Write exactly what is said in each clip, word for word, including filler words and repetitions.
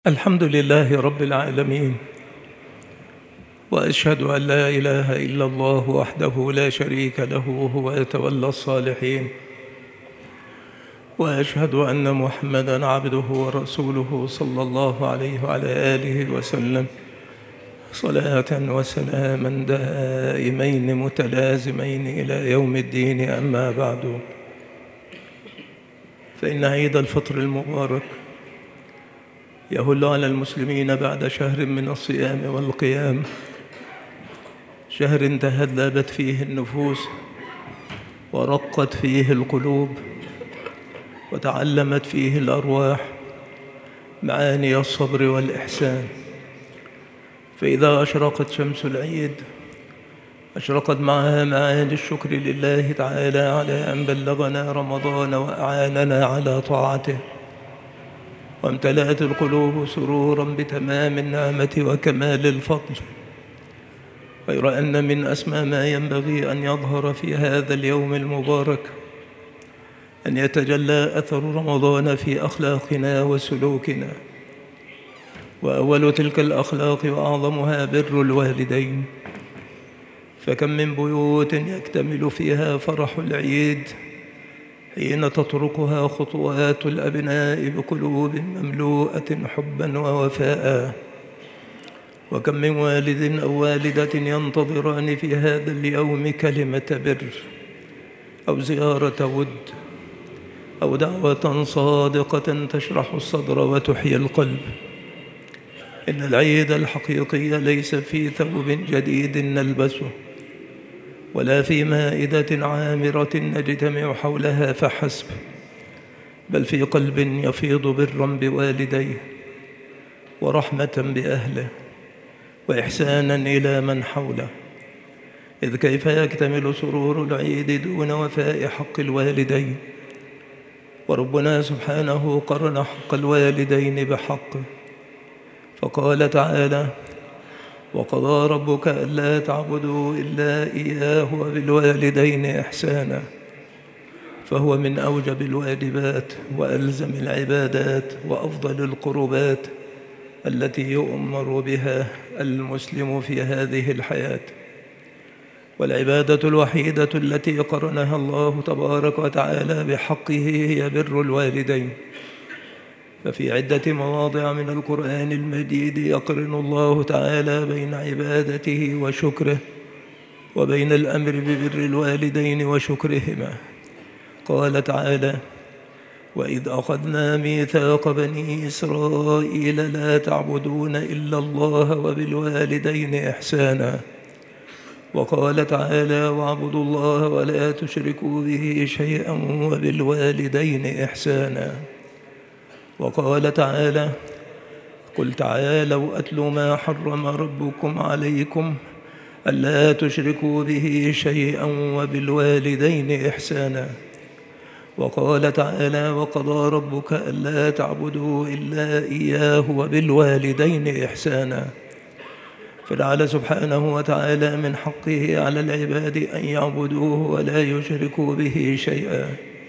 الحمد لله رب العالمين، وأشهد أن لا إله إلا الله وحده لا شريك له وهو يتولى الصالحين، وأشهد أن محمدًا عبده ورسوله صلى الله عليه وعلى آله وسلم صلاة وسلاما دائمين متلازمين إلى يوم الدين. أما بعد، فإن عيد الفطر المبارك يهل على المسلمين بعد شهر من الصيام والقيام، شهر تهذبت فيه النفوس ورقت فيه القلوب وتعلمت فيه الأرواح معاني الصبر والإحسان. فإذا أشرقت شمس العيد أشرقت معها معاني الشكر لله تعالى على أن بلغنا رمضان وأعاننا على طاعته، وامتلأت القلوب سرورا بتمام النعمة وكمال الفضل. غير أن من أسمى ما ينبغي أن يظهر في هذا اليوم المبارك أن يتجلى أثر رمضان في أخلاقنا وسلوكنا، وأول تلك الأخلاق وأعظمها بر الوالدين. فكم من بيوت يكتمل فيها فرح العيد حين تطرقها خطوات الأبناء بقلوب مملوءة حبا ووفاء، وكم من والد أو والدة ينتظران في هذا اليوم كلمة بر أو زيارة ود أو دعوة صادقة تشرح الصدر وتحيي القلب. إن العيد الحقيقي ليس في ثوب جديد نلبسه، ولا في مائدة عامرة نجتمع حولها فحسب، بل في قلب يفيض برا بوالديه ورحمة بأهله وإحسانا إلى من حوله. إذ كيف يكتمل سرور العيد دون وفاء حق الوالدين؟ وربنا سبحانه قرن حق الوالدين بحقه، فقال تعالى: وقضى ربك ألا تعبدوا إلا إياه وبالوالدين إحسانا. فهو من أوجب الواجبات وألزم العبادات وأفضل القربات التي يؤمر بها المسلم في هذه الحياة، والعبادة الوحيدة التي قرنها الله تبارك وتعالى بحقه هي بر الوالدين. ففي عدة مواضع من القرآن المجيد يقرن الله تعالى بين عبادته وشكره وبين الأمر ببر الوالدين وشكرهما. قال تعالى: وإذ أخذنا ميثاق بني إسرائيل لا تعبدون إلا الله وبالوالدين إحسانا. وقال تعالى: واعبدوا الله ولا تشركوا به شيئا وبالوالدين إحسانا. وقال تعالى: قل تعالوا أتل ما حرم ربكم عليكم ألا تشركوا به شيئا وبالوالدين إحسانا. وقال تعالى: وقضى ربك ألا تعبدوا إلا إياه وبالوالدين إحسانا. فجعل سبحانه وتعالى من حقه على العباد أن يعبدوه ولا يشركوا به شيئا،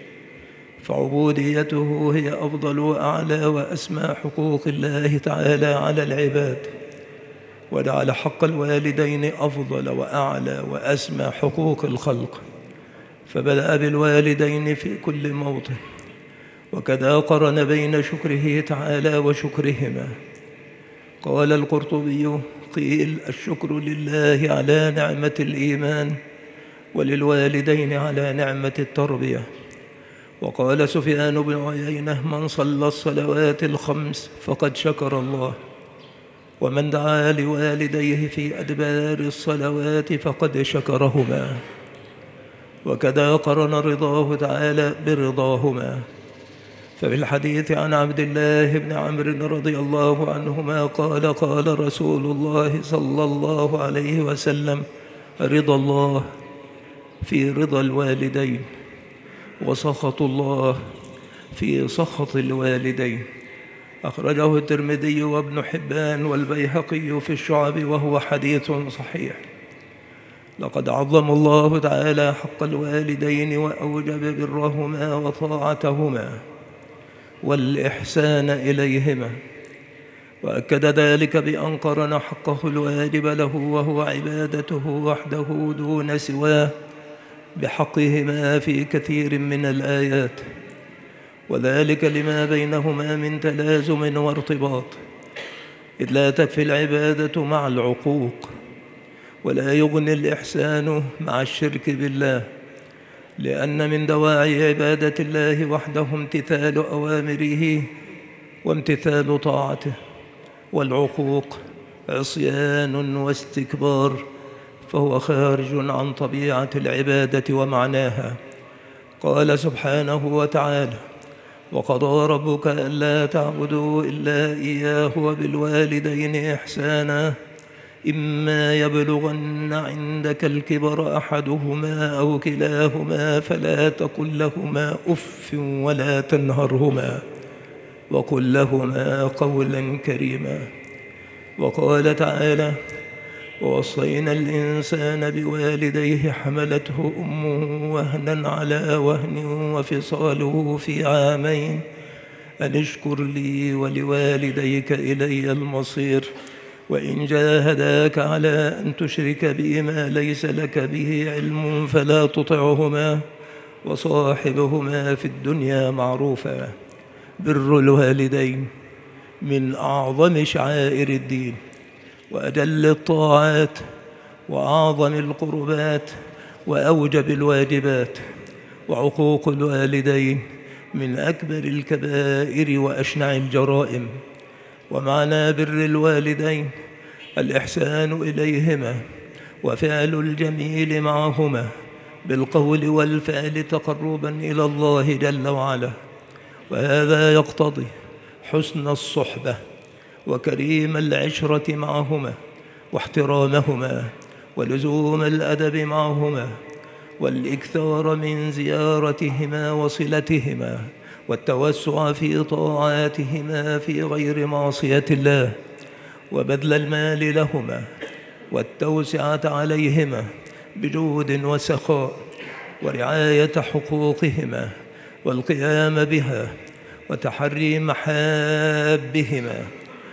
فعبوديته هي أفضل وأعلى وأسمى حقوق الله تعالى على العباد، وجعل حق الوالدين أفضل وأعلى وأسمى حقوق الخلق، فبدأ بالوالدين في كل موطن، وكذا قرن بين شكره تعالى وشكرهما. قال القرطبي: قيل الشكر لله على نعمة الإيمان، وللوالدين على نعمة التربية. وقال سفيان بن عيينة: من صلى الصلوات الخمس فقد شكر الله، ومن دعا لوالديه في أدبار الصلوات فقد شكرهما. وكذا قرن رضاه تعالى برضاهما. ففي الحديث عن عبد الله بن عمرو رضي الله عنهما قال: قال رسول الله صلى الله عليه وسلم: رضا الله في رضا الوالدين، وسخط الله في سخط الوالدين. أخرجه الترمذي وابن حبان والبيهقي في الشعب، وهو حديث صحيح. لقد عظم الله تعالى حق الوالدين وأوجب برهما وطاعتهما والإحسان إليهما، وأكد ذلك بأن قرن حقه الواجب له وهو عبادته وحده دون سواه بحقهما في كثير من الآيات، وذلك لما بينهما من تلازم وارتباط، إذ لا تكفي العبادة مع العقوق، ولا يغني الإحسان مع الشرك بالله، لأن من دواعي عبادة الله وحده امتثال أوامره وامتثال طاعته، والعقوق عصيان واستكبار، فهو خارج عن طبيعة العبادة ومعناها. قال سبحانه وتعالى: وقضى ربك ألا تعبدوا إلا إياه وبالوالدين إحسانا إما يبلغن عندك الكبر أحدهما أو كلاهما فلا تقل لهما أف ولا تنهرهما وقل لهما قولا كريما. وقال تعالى: ووصينا الإنسان بوالديه حملته أمه وهنا على وهن وفصاله في عامين أن اشكر لي ولوالديك إلي المصير وإن جاهداك على أن تشرك بي ما ليس لك به علم فلا تطعهما وصاحبهما في الدنيا معروفا. بر الوالدين من أعظم شعائر الدين وأجل الطاعات وأعظم القربات وأوجب الواجبات، وعقوق الوالدين من أكبر الكبائر وأشنع الجرائم. ومعنى بر الوالدين الإحسان إليهما وفعل الجميل معهما بالقول والفعل تقربا إلى الله جل وعلا، وهذا يقتضي حسن الصحبة وكريم العشرة معهما واحترامهما ولزوم الأدب معهما والإكثار من زيارتهما وصلتهما والتوسع في طاعاتهما في غير معصية الله وبذل المال لهما والتوسعة عليهما بجود وسخاء ورعاية حقوقهما والقيام بها وتحري محابهما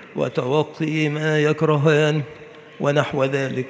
وتوقي ما يكرهان ونحو ذلك.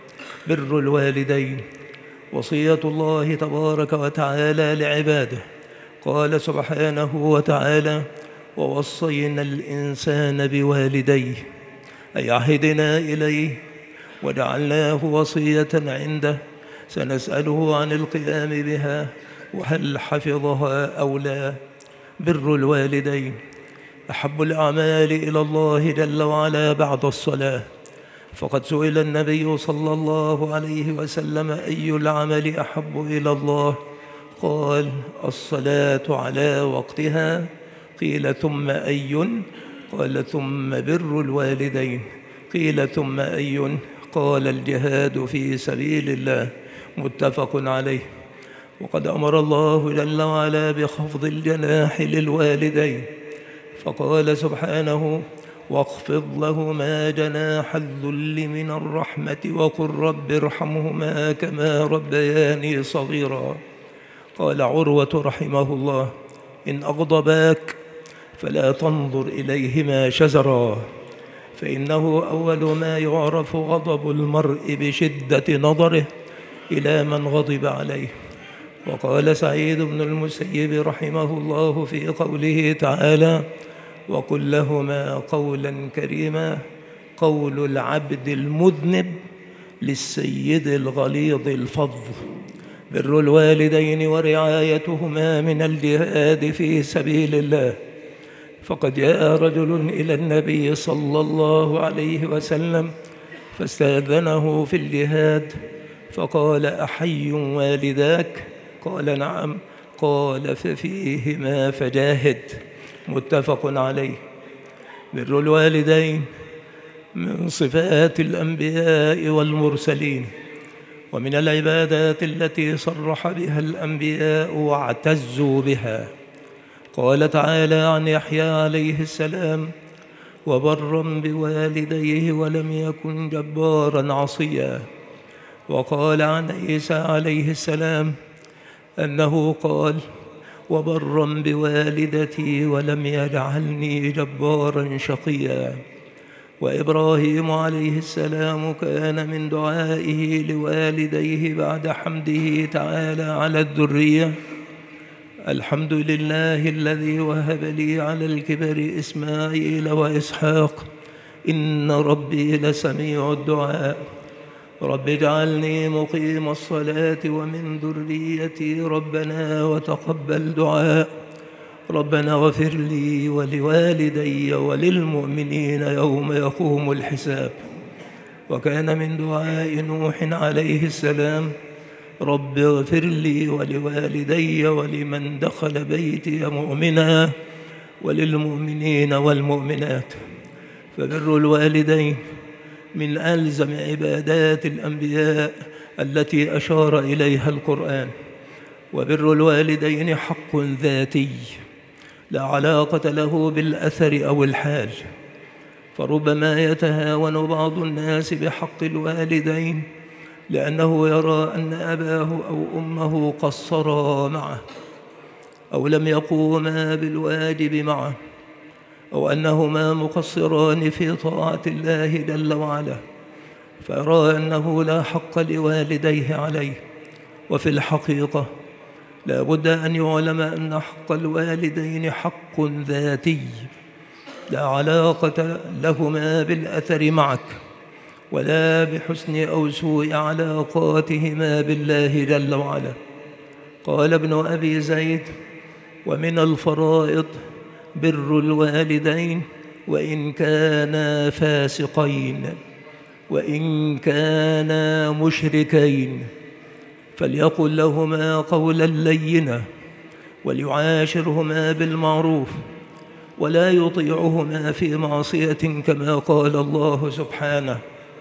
بر الوالدين وصية الله تبارك وتعالى لعباده. قال سبحانه وتعالى: ووصينا الإنسان بوالديه، أي عهدنا إليه وجعلناه وصية عنده سنسأله عن القيام بها وهل حفظها أو لا. بر الوالدين أحب الأعمال إلى الله جل وعلا بعد الصلاة، فقد سئل النبي صلى الله عليه وسلم: أي العمل أحب إلى الله؟ قال: الصلاة على وقتها. قيل: ثم أي؟ قال: ثم بر الوالدين. قيل: ثم أي؟ قال: الجهاد في سبيل الله. متفق عليه. وقد أمر الله جل وعلا بخفض الجناح للوالدين، فقال سبحانه: واخفض لهما جناح الذل من الرحمة وقل رب ارحمهما كما ربياني صغيرا. قال عروة رحمه الله: إن أغضباك فلا تنظر إليهما شزرا، فإنه أول ما يعرف غضب المرء بشدة نظره إلى من غضب عليه. وقال سعيد بن المسيب رحمه الله في قوله تعالى: وقل لهما قولا كريما: قول العبد المذنب للسيد الغليظ الفظ. بر الوالدين ورعايتهما من الجهاد في سبيل الله، فقد جاء رجل إلى النبي صلى الله عليه وسلم فاستأذنه في الجهاد، فقال: أحي والداك؟ قال: نعم. قال: ففيهما فجاهد. متفق عليه. بر الوالدين من صفات الأنبياء والمرسلين، ومن العبادات التي صرح بها الأنبياء واعتزوا بها. قال تعالى عن يحيى عليه السلام: وبرا بوالديه ولم يكن جبارا عصيا. وقال عن عيسى عليه السلام أنه قال: وبرا بوالدتي ولم يجعلني جبارا شقيا. وإبراهيم عليه السلام كان من دعائه لوالديه بعد حمده تعالى على الذرية: الحمد لله الذي وهب لي على الكبر إسماعيل وإسحاق إن ربي لسميع الدعاء. رب اجعلني مقيم الصلاة ومن ذريتي ربنا وتقبل دعاء. ربنا اغفر لي ولوالدي وللمؤمنين يوم يقوم الحساب. وكان من دعاء نوح عليه السلام: رب اغفر لي ولوالدي ولمن دخل بيتي مؤمنا وللمؤمنين والمؤمنات. فبر الوالدين من ألزم عبادات الأنبياء التي أشار إليها القرآن. وبر الوالدين حق ذاتي لا علاقة له بالأثر أو الحال، فربما يتهاون بعض الناس بحق الوالدين لأنه يرى أن أباه أو أمه قصرا معه أو لم يقوما بالواجب معه أو أنهما مقصران في طاعة الله جل وعلا، فيرى أنه لا حق لوالديه عليه. وفي الحقيقة لا بد أن يعلم أن حق الوالدين حق ذاتي لا علاقة لهما بالأثر معك ولا بحسن أو سوء علاقاتهما بالله جل وعلا. قال ابن أبي زيد: ومن الفرائض بر الوالدين وإن كانا فاسقين وإن كانا مشركين، فليقل لهما قولا لينا وليعاشرهما بالمعروف ولا يطيعهما في معصية كما قال الله سبحانه،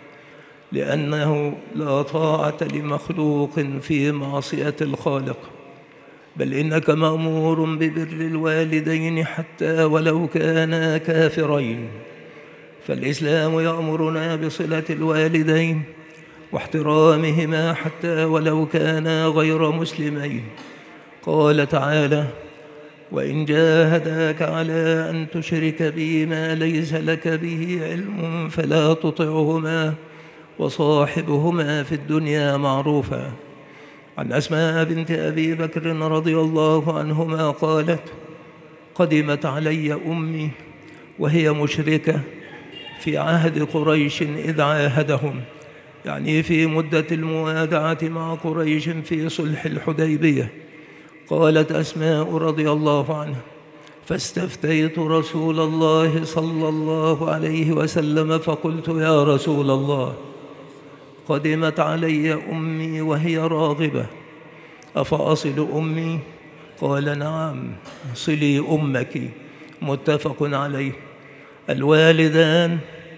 لأنه لا طاعة لمخلوق في معصية الخالق، بل إنك مأمور ببر الوالدين حتى ولو كانا كافرين. فالإسلام يأمرنا بصلة الوالدين واحترامهما حتى ولو كانا غير مسلمين. قال تعالى: وإن جاهداك على أن تشرك بي ما ليس لك به علم فلا تطعهما وصاحبهما في الدنيا معروفا. عن أسماء بنت أبي بكر رضي الله عنهما قالت: قدمت علي أمي وهي مشركة في عهد قريش إذ عاهدهم، يعني في مدة الموادعة مع قريش في صلح الحديبية. قالت أسماء رضي الله عنها: فاستفتيت رسول الله صلى الله عليه وسلم فقلت: يا رسول الله، قدمت علي أمي وهي راغبة، أفأصل أمي؟ قال: نعم، صلي أمك. متفق عليه. الوالدان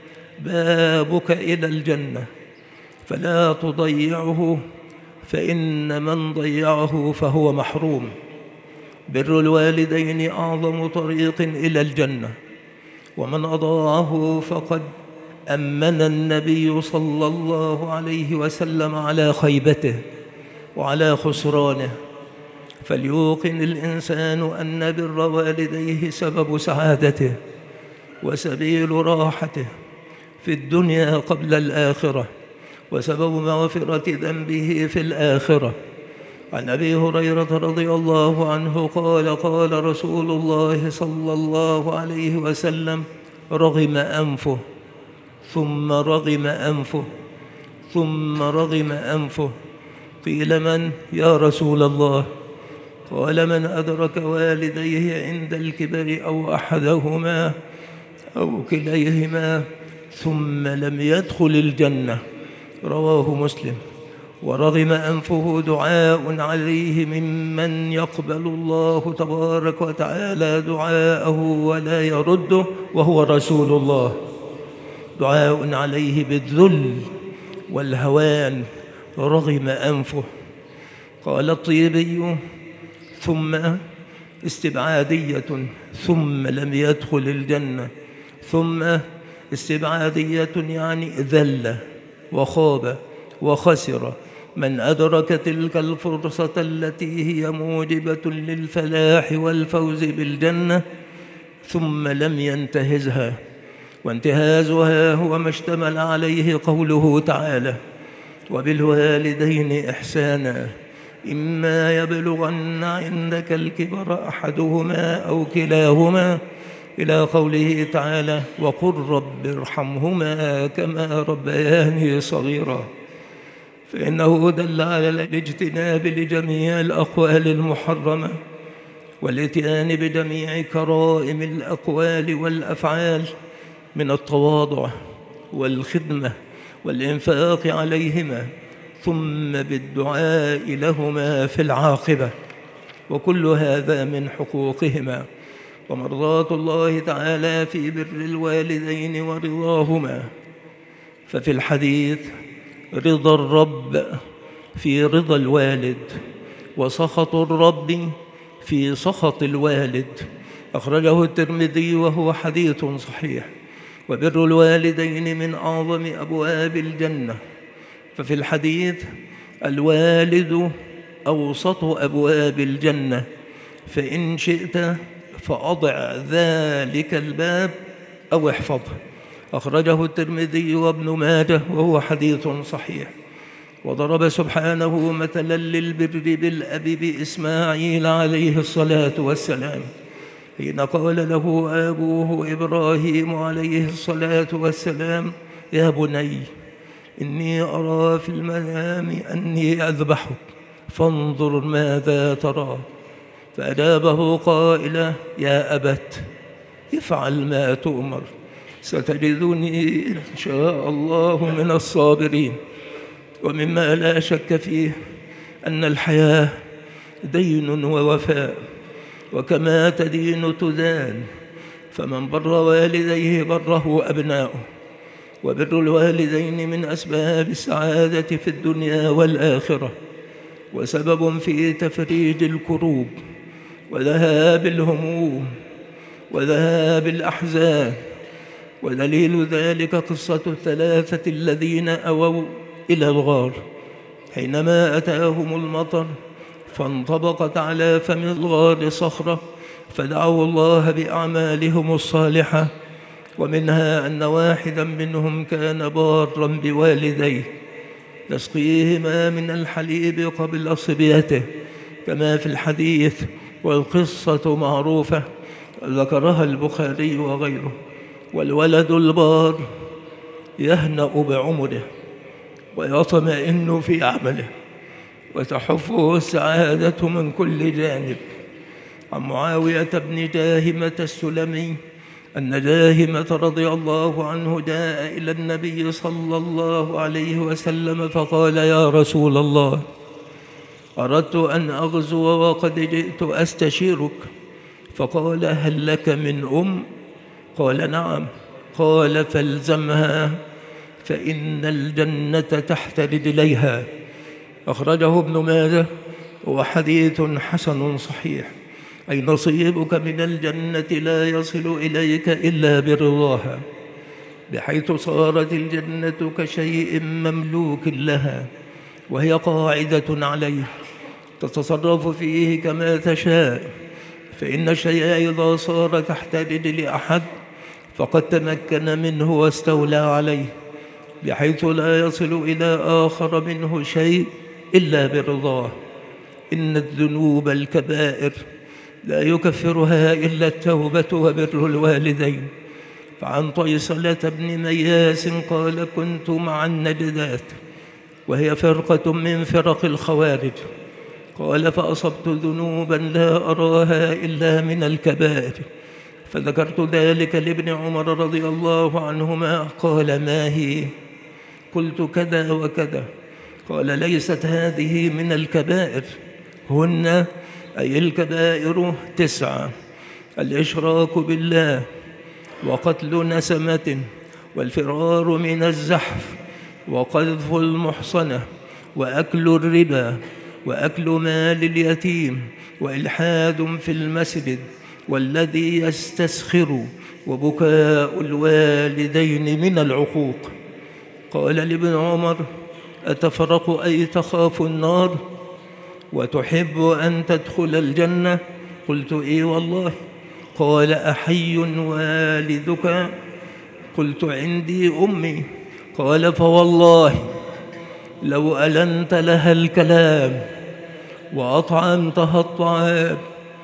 بابك إلى الجنة فلا تضيعه، فإن من ضيعه فهو محروم. بر الوالدين أعظم طريق إلى الجنة، ومن أضاعه فقد أمن النبي صلى الله عليه وسلم على خيبته وعلى خسرانه. فليوقن الإنسان أن بر والديه سبب سعادته وسبيل راحته في الدنيا قبل الآخرة وسبب مغفرة ذنبه في الآخرة. عن أبي هريرة رضي الله عنه قال: قال رسول الله صلى الله عليه وسلم: رغم أنفه ثم رغم أنفه ثم رغم أنفه. قيل: من يا رسول الله؟ قال: من أدرك والديه عند الكبر أو أحدهما أو كليهما ثم لم يدخل الجنة. رواه مسلم. ورغم أنفه دعاء عليه ممن يقبل الله تبارك وتعالى دعاءه ولا يرده وهو رسول الله، دعاء عليه بالذل والهوان. رغم أنفه. قال الطيبي: ثم استبعادية ثم لم يدخل الجنة. ثم استبعادية يعني ذل وخاب وخسر من أدرك تلك الفرصة التي هي موجبة للفلاح والفوز بالجنة ثم لم ينتهزها. وانتهازها هو ما اشتمل عليه قوله تعالى: وبالوالدين إحسانا إما يبلغن عندك الكبر أحدهما أو كلاهما، إلى قوله تعالى: وقل رب ارحمهما كما ربياني صغيرا. فإنه دل على الاجتناب لجميع الأقوال المحرمة والاتيان بجميع كرائم الأقوال والأفعال من التواضع والخدمة والإنفاق عليهما، ثم بالدعاء لهما في العاقبة، وكل هذا من حقوقهما ومرضاة الله تعالى في بر الوالدين ورضاهما. ففي الحديث: رضا الرب في رضا الوالد، وسخط الرب في سخط الوالد، أخرجه الترمذي وهو حديث صحيح. وبر الوالدين من أعظم أبواب الجنة. ففي الحديث: الوالد أوسط أبواب الجنة، فإن شئت فأضع ذلك الباب أو احفظه، أخرجه الترمذي وابن ماجه وهو حديث صحيح. وضرب سبحانه مثلا للبر بالأب بإسماعيل عليه الصلاة والسلام، حين قال له أبوه إبراهيم عليه الصلاة والسلام: يا بني إني أرى في المنام أني أذبحك فانظر ماذا ترى، فأجابه قائلا: يا أبت افعل ما تؤمر ستجدني إن شاء الله من الصابرين. ومما لا شك فيه أن الحياة دين ووفاء، وكما تدين تدان، فمن بر والديه بره أبناؤه. وبر الوالدين من أسباب السعادة في الدنيا والآخرة، وسبب في تفريج الكروب وذهاب الهموم وذهاب الأحزان. ودليل ذلك قصة الثلاثة الذين أووا إلى الغار حينما أتاهم المطر، فانطبقت على فم الغار صخرة، فدعوا الله بأعمالهم الصالحة، ومنها أن واحدا منهم كان بارا بوالديه يسقيهما من الحليب قبل صبيته، كما في الحديث، والقصة معروفة ذكرها البخاري وغيره. والولد البار يهنأ بعمره ويطمئن في عمله وتحفه السعادة من كل جانب. عن معاوية بن جاهمة السلمي أن جاهمة رضي الله عنه جاء إلى النبي صلى الله عليه وسلم فقال: يا رسول الله، أردت أن أغزو وقد جئت أستشيرك. فقال: هل لك من أم؟ قال: نعم. قال: فالزمها فإن الجنة تحت رجليها، أخرجه ابن ماجه وحديث حسن صحيح. أي نصيبك من الجنة لا يصل إليك إلا برضاها، بحيث صارت الجنة كشيء مملوك لها، وهي قاعدة عليه تتصرف فيه كما تشاء. فإن الشيء إذا صار تحت رجل أحد فقد تمكن منه واستولى عليه، بحيث لا يصل إلى آخر منه شيء إلا برضاه. إن الذنوب الكبائر لا يكفرها إلا التوبة وبر الوالدين. فعن طيصلة بن مياس قال: كنت مع النجدات، وهي فرقة من فرق الخوارج. قال: فأصبت ذنوبا لا أراها إلا من الكبائر، فذكرت ذلك لابن عمر رضي الله عنهما. قال: ما هي؟ قلت: كذا وكذا. قال: ليست هذه من الكبائر، هن أي الكبائر تسعة: الإشراك بالله، وقتل نسمة، والفرار من الزحف، وقذف المحصنة، وأكل الربا، وأكل مال اليتيم، وإلحاد في المسجد، والذي يستسخر، وبكاء الوالدين من العقوق. قال لابن عمر: أتفرق أي تخاف النار وتحب أن تدخل الجنة؟ قلت: إي والله. قال: أحي والدك؟ قلت عندي أمي. قال فوالله لو ألنت لها الكلام وأطعمتها الطعام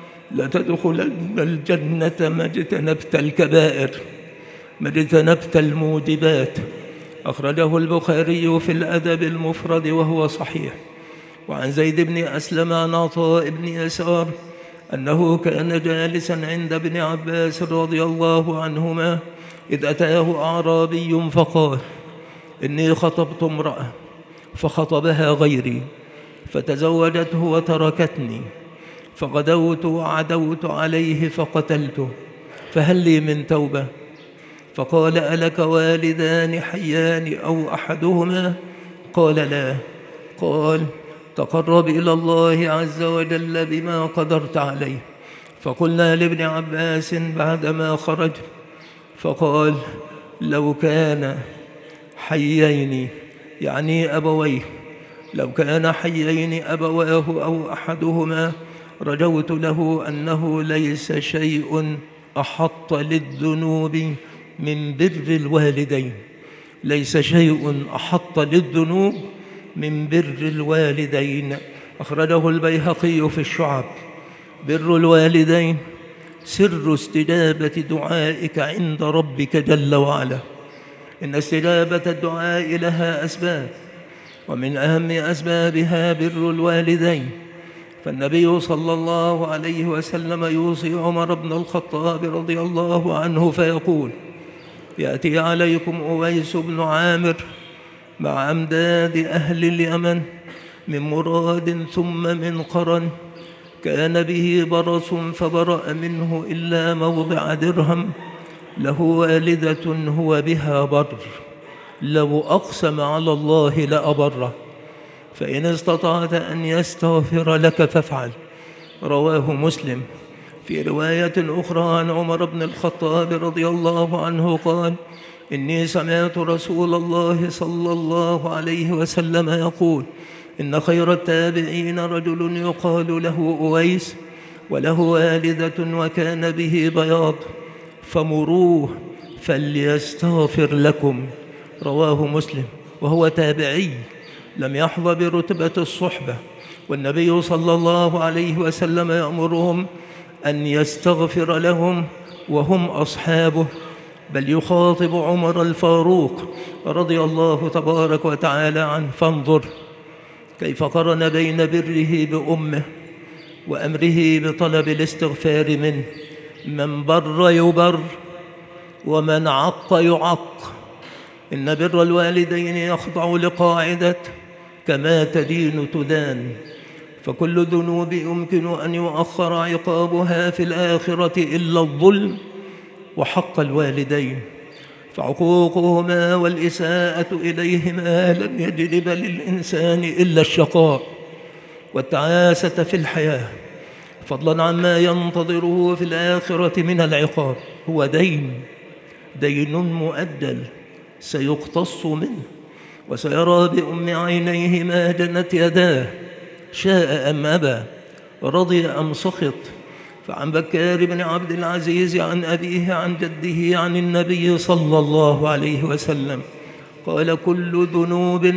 لتدخلن الجنة ما اجتنبت الكبائر ما اجتنبت الموجبات. أخرجه البخاري في الأدب المفرد وهو صحيح. وعن زيد بن أسلم عن عطاء بن يسار أنه كان جالسا عند ابن عباس رضي الله عنهما إذ أتاه أعرابي فقال إني خطبت امرأة فخطبها غيري فتزوجته وتركتني فغدوت وعدوت عليه فقتلته فهل لي من توبة؟ فقال ألك والدان حيان أو أحدهما؟ قال لا. قال تقرب إلى الله عز وجل بما قدرت عليه. فقلنا لابن عباس بعدما خرج فقال لو كان حيين يعني أبويه لو كان حيين أبواه أو أحدهما رجوت له أنه ليس شيء أحط للذنوب من بر الوالدين ليس شيء أحط للذنوب من بر الوالدين. أخرجه البيهقي في الشعب. بر الوالدين سر استجابة دعائك عند ربك جل وعلا. إن استجابة الدعاء لها أسباب ومن أهم أسبابها بر الوالدين. فالنبي صلى الله عليه وسلم يوصي عمر بن الخطاب رضي الله عنه فيقول يأتي عليكم أويس بن عامر مع أمداد أهل اليمن من مراد ثم من قرن كان به برص فبرأ منه إلا موضع درهم له والدة هو بها بر لو أقسم على الله لأبره فإن استطعت أن يستغفر لك فافعل. رواه مسلم. في رواية أخرى عن عمر بن الخطاب رضي الله عنه قال إني سمعت رسول الله صلى الله عليه وسلم يقول إن خير التابعين رجل يقال له أويس وله والدة وكان به بياض فمروه فليستغفر لكم. رواه مسلم. وهو تابعي لم يحظى برتبة الصحبة والنبي صلى الله عليه وسلم يأمرهم أن يستغفر لهم وهم أصحابه بل يخاطب عمر الفاروق رضي الله تبارك وتعالى عنه. فانظر كيف قرن بين بره بأمه وأمره بطلب الاستغفار منه. من بر يبر ومن عق يعق. إن بر الوالدين يخضع لقاعدة كما تدين تدان. فكل ذنوب يمكن أن يؤخر عقابها في الآخرة إلا الظلم وحق الوالدين فعقوقهما والإساءة إليهما لن يجلب للإنسان إلا الشقاء والتعاسة في الحياة فضلا عما ينتظره في الآخرة من العقاب. هو دين دين مؤجل سيقتص منه وسيرى بأم عينيه ما جنت يداه شاء أم أبى رضي أم سخط. فعن بكار بن عبد العزيز عن أبيه عن جده عن النبي صلى الله عليه وسلم قال كل ذنوب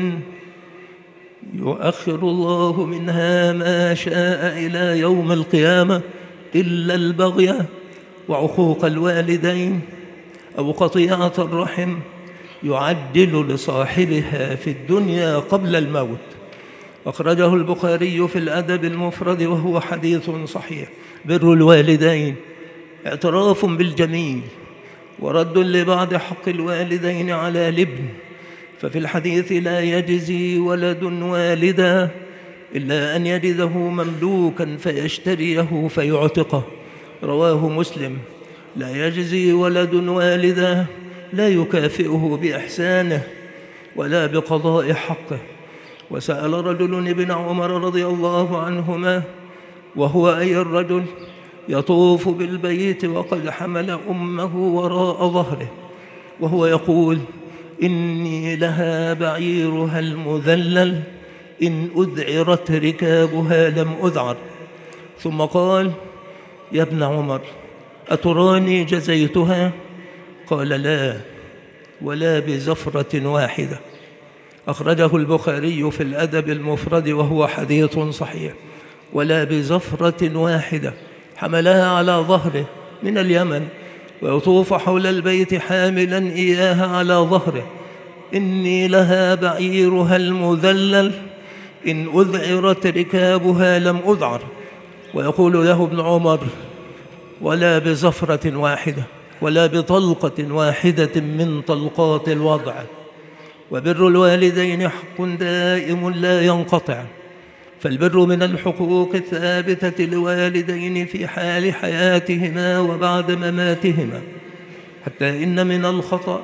يؤخر الله منها ما شاء إلى يوم القيامة إلا البغي وعقوق الوالدين أو قطيعة الرحم يعجل لصاحبها في الدنيا قبل الموت. أخرجه البخاري في الأدب المفرد وهو حديث صحيح. بر الوالدين اعتراف بالجميل ورد لبعض حق الوالدين على الابن. ففي الحديث لا يجزي ولد والدا إلا أن يجده مملوكا فيشتريه فيعتقه. رواه مسلم. لا يجزي ولد والدا لا يكافئه بإحسانه ولا بقضاء حقه. وسأل رجل ابن عمر رضي الله عنهما وهو أي الرجل يطوف بالبيت وقد حمل أمه وراء ظهره وهو يقول إني لها بعيرها المذلل إن أذعرت ركابها لم أذعر. ثم قال يا ابن عمر أتراني جزيتها؟ قال لا ولا بزفرة واحدة. أخرجه البخاري في الأدب المفرد وهو حديث صحيح. ولا بزفرة واحدة، حملها على ظهره من اليمن ويطوف حول البيت حاملا إياها على ظهره. إني لها بعيرها المذلل، إن أذعرت ركابها لم أذعر. ويقول له ابن عمر: ولا بزفرة واحدة ولا بطلقة واحدة من طلقات الوضع. وبر الوالدين حق دائم لا ينقطع، فالبر من الحقوق الثابتة للوالدين في حال حياتهما وبعد مماتهما، حتى إن من الخطأ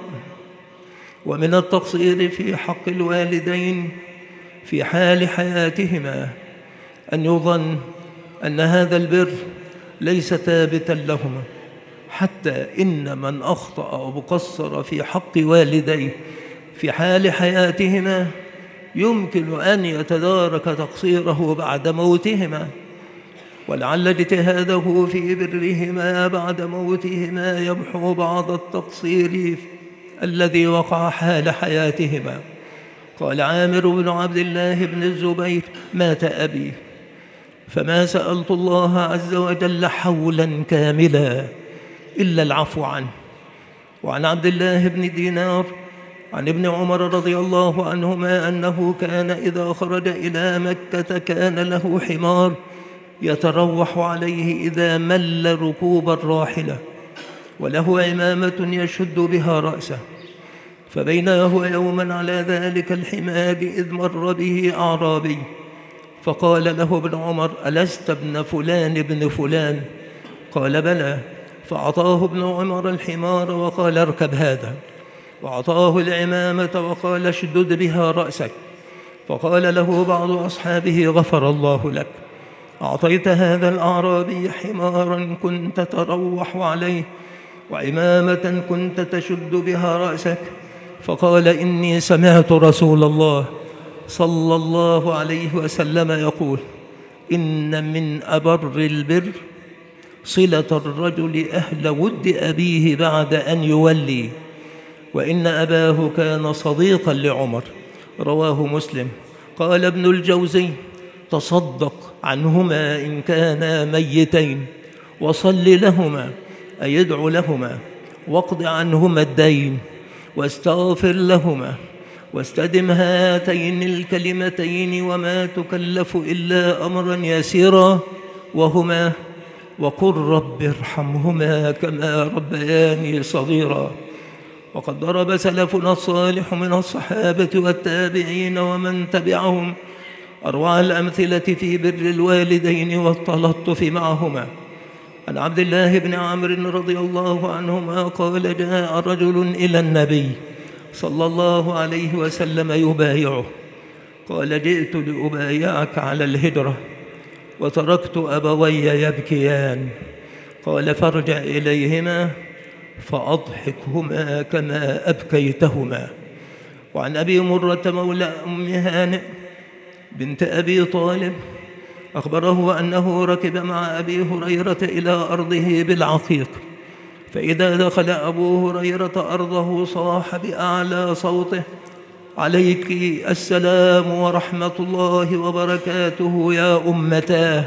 ومن التقصير في حق الوالدين في حال حياتهما أن يظن أن هذا البر ليس ثابتا لهما، حتى إن من أخطأ أو قصر في حق والديه في حال حياتهما يمكن أن يتدارك تقصيره بعد موتهما، ولعل اجتهاده في برهما بعد موتهما يمحو بعض التقصير الذي وقع حال حياتهما. قال عامر بن عبد الله بن الزبير: مات أبي فما سألت الله عز وجل حولا كاملا إلا العفو عنه. وعن عبد الله بن دينار عن ابن عمر رضي الله عنهما أنه كان إذا خرج إلى مكة كان له حمار يتروح عليه إذا مل ركوب الراحلة، وله عمامة يشد بها رأسه. فبينا هو يوما على ذلك الحمار إذ مر به أعرابي فقال له ابن عمر: ألست ابن فلان ابن فلان؟ قال: بلى. فأعطاه ابن عمر الحمار وقال: اركب هذا. وأعطاه العمامة وقال: اشدد بها رأسك. فقال له بعض أصحابه: غفر الله لك، أعطيت هذا الأعرابي حمارا كنت تروح عليه وعمامة كنت تشد بها رأسك. فقال: إني سمعت رسول الله صلى الله عليه وسلم يقول: إن من أبر البر صلة الرجل أهل ود أبيه بعد أن يولي، وإن أباه كان صديقا لعمر. رواه مسلم. قال ابن الجوزي: تصدق عنهما إن كانا ميتين، وصل لهما أي يدعو لهما، واقض عنهما الدين، واستغفر لهما، واستدم هاتين الكلمتين وما تكلف إلا أمرا يسيرا، وهما: وقل رب ارحمهما كما ربياني صغيرا. وقد ضرب سلفنا الصالح من الصحابة والتابعين ومن تبعهم أروع الأمثلة في بر الوالدين والتلطف معهما. عن عبد الله بن عمرو رضي الله عنهما قال: جاء رجل إلى النبي صلى الله عليه وسلم يبايعه، قال: جئت لأبايعك على الهجرة وتركت أبوي يبكيان. قال: فارجع إليهما فأضحكهما كما أبكيتهما. وعن أبي مرة مولى أم هانئ بنت أبي طالب أخبره أنه ركب مع أبي هريرة إلى أرضه بالعقيق، فإذا دخل أبو هريرة أرضه صاح بأعلى صوته: عليك السلام ورحمة الله وبركاته يا أمتاه.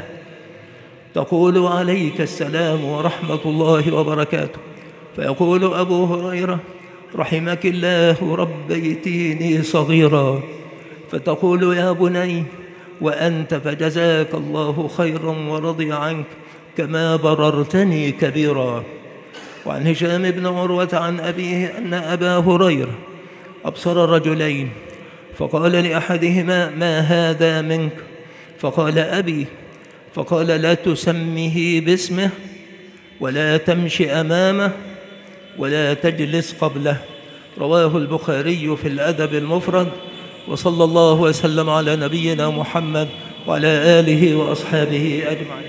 تقول: عليك السلام ورحمة الله وبركاته. فيقول أبو هريرة: رحمك الله ربيتيني صغيرا. فتقول: يا بني وأنت فجزاك الله خيرا ورضي عنك كما بررتني كبيرا. وعن هشام بن عروة عن أبيه أن أبا هريرة أبصر رجلين فقال لأحدهما: ما هذا منك؟ فقال: أبي. فقال: لا تسميه باسمه ولا تمشي أمامه ولا تجلس قبله. رواه البخاري في الأدب المفرد. وصلى الله وسلم على نبينا محمد وعلى آله وأصحابه أجمعين.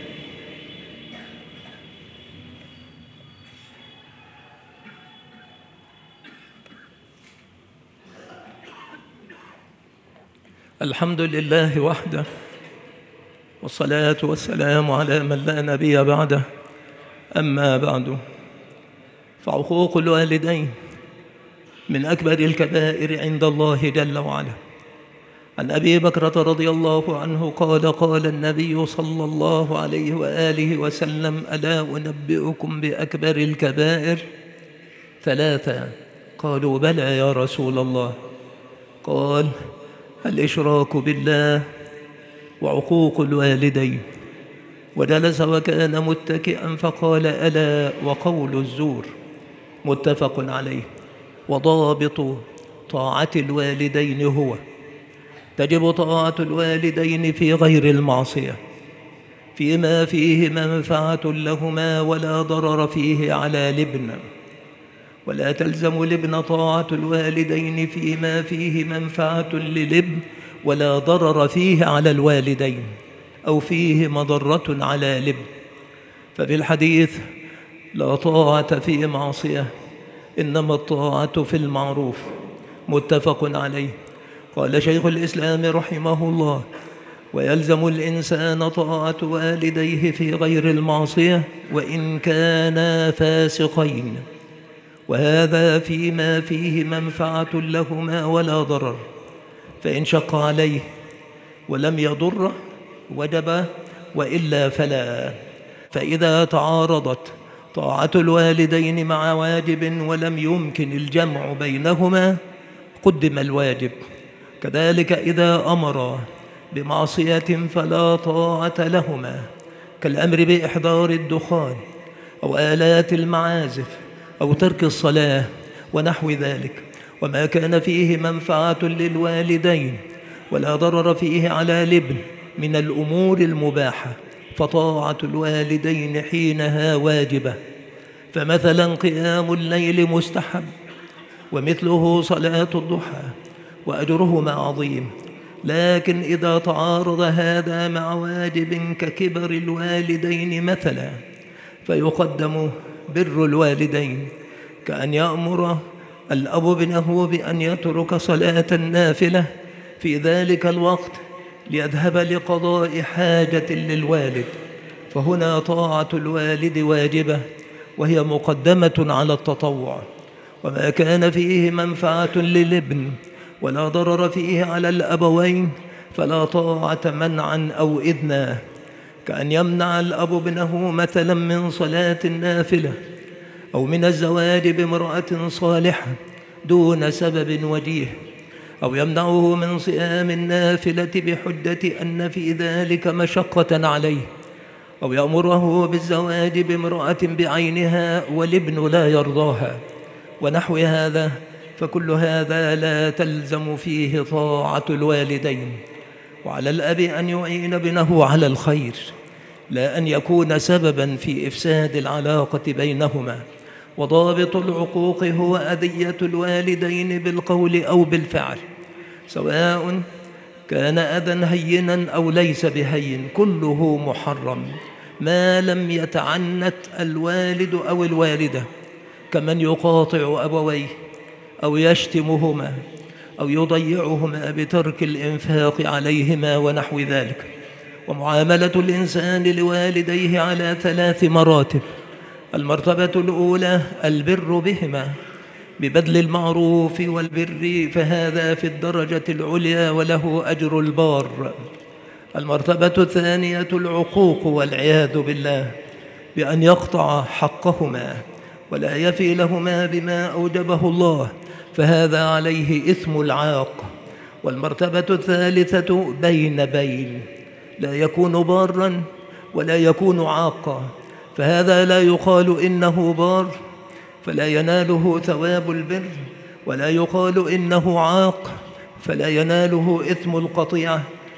الحمد لله وحده، والصلاة والسلام على من لا نبي بعده. أما بعد، فعقوق الوالدين من أكبر الكبائر عند الله جل وعلا. عن أبي بكرة رضي الله عنه قال قال النبي صلى الله عليه وآله وسلم: ألا أنبئكم بأكبر الكبائر؟ ثلاثة. قالوا: بلى يا رسول الله. قال: الإشراك بالله، وعقوق الوالدين. وجلس وكان متكئا فقال: ألا وقول الزور. متفق عليه. وضابط طاعة الوالدين هو: تجب طاعة الوالدين في غير المعصية فيما فيه منفعة لهما ولا ضرر فيه على الابن، ولا تلزم الابن طاعة الوالدين فيما فيه منفعة للابن ولا ضرر فيه على الوالدين أو فيه مضرة على الابن. ففي الحديث: لا طاعة في معصية، إنما الطاعة في المعروف. متفق عليه. قال شيخ الإسلام رحمه الله: ويلزم الإنسان طاعة والديه في غير المعصية وإن كانا فاسقين، وهذا فيما فيه منفعة لهما ولا ضرر، فإن شق عليه ولم يضر وجب، وإلا فلا. فإذا تعارضت طاعة الوالدين مع واجب ولم يمكن الجمع بينهما قدم الواجب. كذلك إذا أمر بمعصية فلا طاعة لهما، كالأمر بإحضار الدخان أو آلات المعازف أو ترك الصلاة ونحو ذلك، وما كان فيه منفعة للوالدين ولا ضرر فيه على الابن من الأمور المباحة فطاعة الوالدين حينها واجبة. فمثلا قيام الليل مستحب، ومثله صلاة الضحى، وأجرهما عظيم. لكن إذا تعارض هذا مع واجب ككبر الوالدين مثلا فيقدم بر الوالدين، كأن يأمر الأب ابنه بأن يترك صلاة النافلة في ذلك الوقت ليذهب لقضاء حاجة للوالد، فهنا طاعة الوالد واجبة وهي مقدمة على التطوع. وما كان فيه منفعة للابن ولا ضرر فيه على الأبوين فلا طاعة منعا أو إذنا، كأن يمنع الأب ابنه مثلا من صلاة النافلة أو من الزواج بامرأة صالحة دون سبب وجيه، أو يمنعه من صيام النافلة بحجة أن في ذلك مشقة عليه، أو يأمره بالزواج بامرأة بعينها والابن لا يرضاها ونحو هذا. فكل هذا لا تلزم فيه طاعة الوالدين. وعلى الأب أن يعين ابنه على الخير، لا أن يكون سببا في إفساد العلاقة بينهما. وضابط العقوق هو أذية الوالدين بالقول أو بالفعل، سواء كان أذى هينا أو ليس بهين، كله محرم ما لم يتعنت الوالد أو الوالدة، كمن يقاطع أبويه أو يشتمهما أو يضيعهما بترك الإنفاق عليهما ونحو ذلك. ومعاملة الإنسان لوالديه على ثلاث مراتب: المرتبة الأولى البر بهما ببذل المعروف والبر، فهذا في الدرجة العليا وله أجر البار. المرتبة الثانية العقوق والعياذ بالله بأن يقطع حقهما ولا يفي لهما بما أوجبه الله، فهذا عليه إثم العاق. والمرتبة الثالثة بين بين، لا يكون بارا ولا يكون عاقا، فهذا لا يقال إنه بار فلا يناله ثواب البر، ولا يقال إنه عاق فلا يناله إثم القطيعة،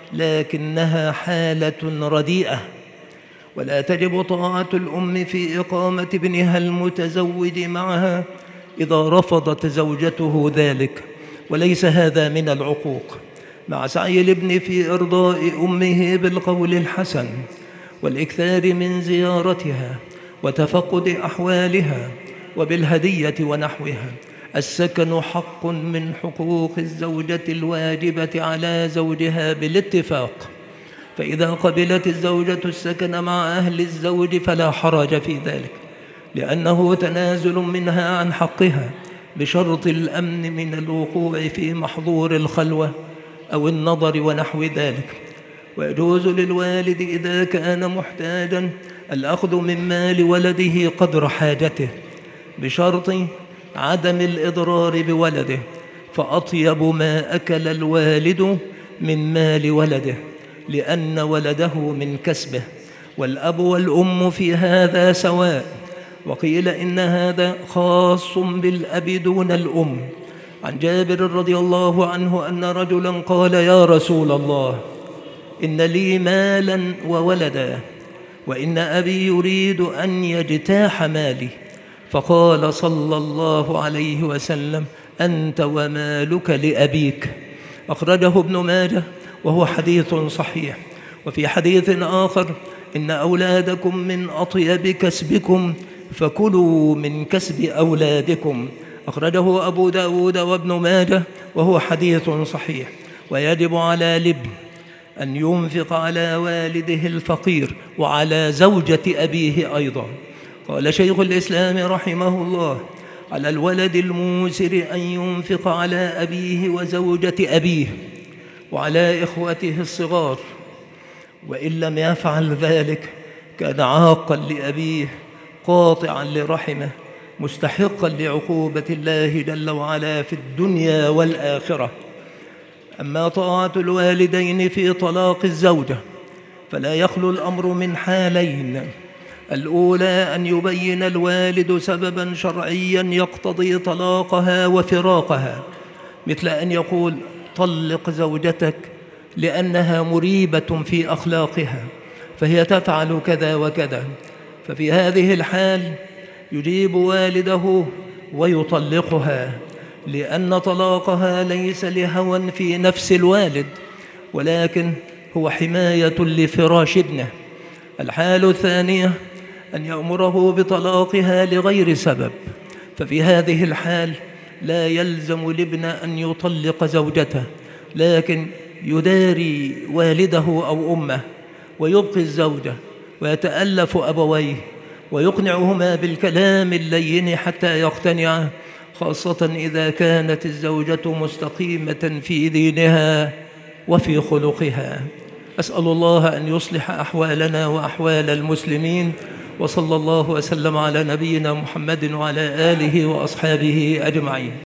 لكنها حالة رديئة. ولا تجب طاعة الأم في إقامة ابنها المتزوج معها إذا رفضت زوجته ذلك، وليس هذا من العقوق، مع سعي الابن في إرضاء أمه بالقول الحسن والإكثار من زيارتها وتفقد أحوالها وبالهدية ونحوها. السكن حق من حقوق الزوجة الواجبة على زوجها بالاتفاق، فإذا قبلت الزوجة السكن مع أهل الزوج فلا حرج في ذلك، لأنه تنازل منها عن حقها بشرط الأمن من الوقوع في محظور الخلوة أو النظر ونحو ذلك. ويجوز للوالد إذا كان محتاجا الأخذ من مال ولده قدر حاجته بشرط عدم الإضرار بولده، فأطيب ما أكل الوالد من مال ولده لأن ولده من كسبه، والأب والأم في هذا سواء. وقيل إن هذا خاص بالأب دون الأم. عن جابر رضي الله عنه أن رجلا قال: يا رسول الله، إن لي مالا وولدا، وإن أبي يريد أن يجتاح مالي. فقال صلى الله عليه وسلم: أنت ومالك لأبيك. أخرجه ابن ماجه وهو حديث صحيح. وفي حديث آخر: إن أولادكم من أطيب كسبكم فكلوا من كسب أولادكم. أخرجه أبو داود وابن ماجه وهو حديث صحيح. ويجب على الابن أن ينفق على والده الفقير وعلى زوجة أبيه أيضا. قال شيخ الإسلام رحمه الله: على الولد الموسر أن ينفق على أبيه وزوجة أبيه وعلى إخوته الصغار، وإن لم يفعل ذلك كان عاقا لأبيه قاطعا لرحمه مستحقا لعقوبة الله جل وعلا في الدنيا والآخرة. أما طاعة الوالدين في طلاق الزوجة فلا يخلو الأمر من حالين: الأولى أن يبين الوالد سببا شرعيا يقتضي طلاقها وفراقها، مثل أن يقول: طلق زوجتك لأنها مريبة في أخلاقها فهي تفعل كذا وكذا. ففي هذه الحال يجيب والده ويطلقها، لأن طلاقها ليس لهوى في نفس الوالد، ولكن هو حماية لفراش ابنه. الحال الثانية أن يأمره بطلاقها لغير سبب، ففي هذه الحال لا يلزم الابن أن يطلق زوجته، لكن يداري والده أو أمه ويبقي الزوجة ويتألف أبويه ويقنعهما بالكلام اللين حتى يقتنعا، خاصة إذا كانت الزوجة مستقيمة في دينها وفي خلقها. أسأل الله أن يصلح أحوالنا وأحوال المسلمين، وصلى الله وسلم على نبينا محمد وعلى آله وأصحابه أجمعين.